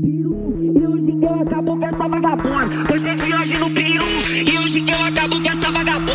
E hoje que eu acabo com essa vagabunda. Você de hoje no peru. E hoje que eu acabo com essa vagabunda.